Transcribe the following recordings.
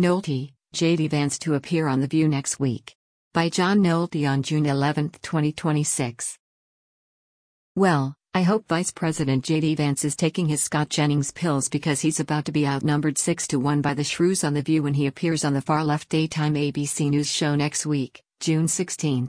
Nolte, J.D. Vance to appear on The View next week. By John Nolte on June 11, 2026. Well, I hope Vice President J.D. Vance is taking his Scott Jennings pills because he's about to be outnumbered 6-1 by the shrews on The View when he appears on the far-left daytime ABC News show next week, June 16.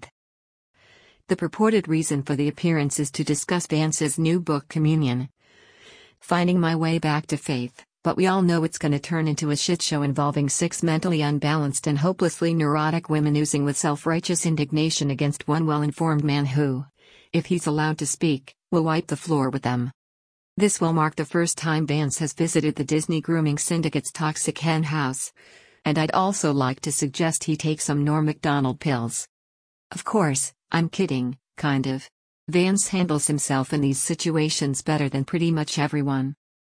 The purported reason for the appearance is to discuss Vance's new book Communion, Finding My Way Back to Faith, but we all know it's gonna turn into a shit show involving 6 mentally unbalanced and hopelessly neurotic women oozing with self-righteous indignation against one well-informed man who, if he's allowed to speak, will wipe the floor with them. This will mark the first time Vance has visited the Disney grooming syndicate's toxic hen house, and I'd also like to suggest he take some Norm Macdonald pills. Of course, I'm kidding, kind of. Vance handles himself in these situations better than pretty much everyone.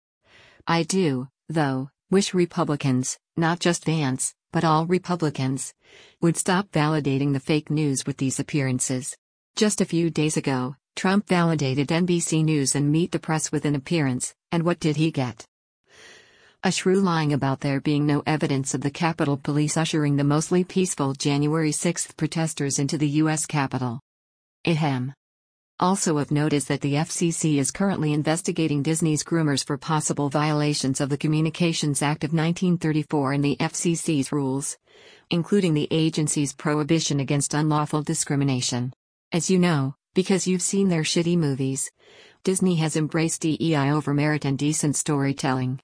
I do, though, wish Republicans, not just Vance, but all Republicans, would stop validating the fake news with these appearances. Just a few days ago, Trump validated NBC News and Meet the Press with an appearance, and what did he get? A shrew lying about there being no evidence of the Capitol Police ushering the mostly peaceful January 6 protesters into the U.S. Capitol. Ahem. Also of note is that the FCC is currently investigating Disney's groomers for possible violations of the Communications Act of 1934 and the FCC's rules, including the agency's prohibition against unlawful discrimination. As you know, because you've seen their shitty movies, Disney has embraced DEI over merit and decent storytelling.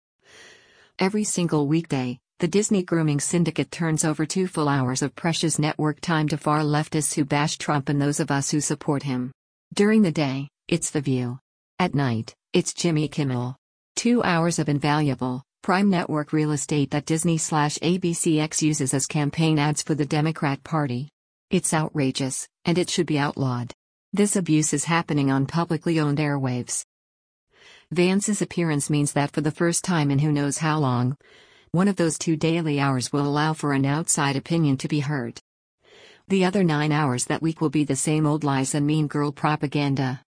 Every single weekday, the Disney grooming syndicate turns over 2 full hours of precious network time to far leftists who bash Trump and those of us who support him. During the day, it's The View. At night, it's Jimmy Kimmel. 2 hours of invaluable, prime network real estate that Disney/ABCX uses as campaign ads for the Democrat Party. It's outrageous, and it should be outlawed. This abuse is happening on publicly owned airwaves. Vance's appearance means that for the first time in who knows how long, one of those 2 daily hours will allow for an outside opinion to be heard. The other 9 hours that week will be the same old lies and mean girl propaganda.